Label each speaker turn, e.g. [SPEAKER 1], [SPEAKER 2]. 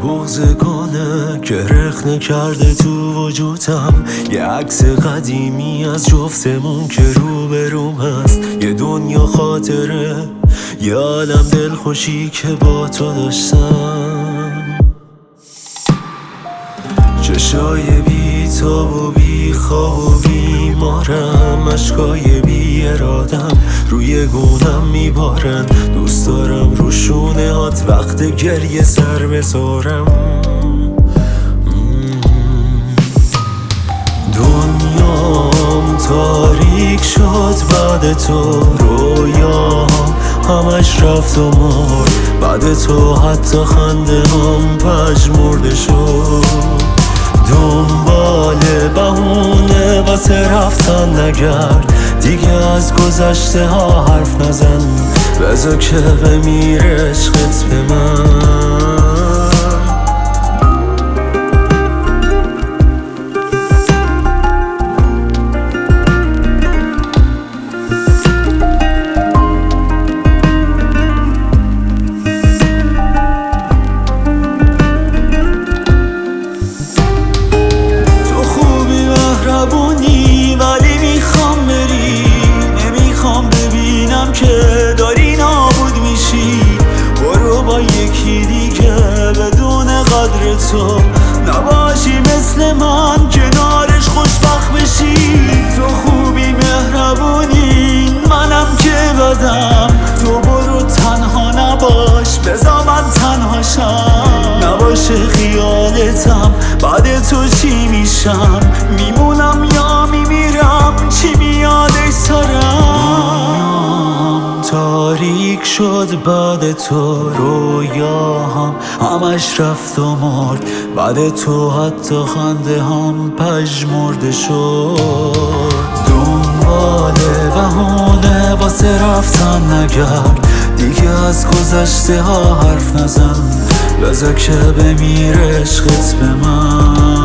[SPEAKER 1] بغضگانه که رخنه کرده تو وجودم، یه عکس قدیمی از جفتمون که روبروم هست، یه دنیا خاطره، یه عالم دلخوشی که با تو داشتم. چشای بی تاب و بی خواب و بیمارم، اشکای بی ارادم روی گونم میبارن، دوست دارم رو شونه هات وقت گریه سر بذارم. دنیام تاریک شد بعد تو، رویام همش رفت و مرد بعد تو، حتی خنده هم پژمرده شد. دنبال بهونه واسه رفتن نگرد، دیگه از گذشته ها حرف نزن، بذار که بمیره عشقت به من. ولی میخوام بری، نمیخوام ببینم که داری نابود میشی. برو با یکی دیگه بدون قدر تو، نباشی مثل من کنارش خوشبخت بشی. تو خوبی مهربونی منم که بدم، تو برو تنها نباش بذار من تنهاشم. نباشه خیالتم بعد تو چی میشم، میمونم یا میمیرم چی میادش سرم. تاریک شد بعد تو، رویاهم همش رفت و مرد بعد تو، حتی خنده هم پژمرده شد. دنبال بهونه واسه رفتن نگرد، دیگه از گذشته ها حرف نزن، بذار که بمیره عشقت به من.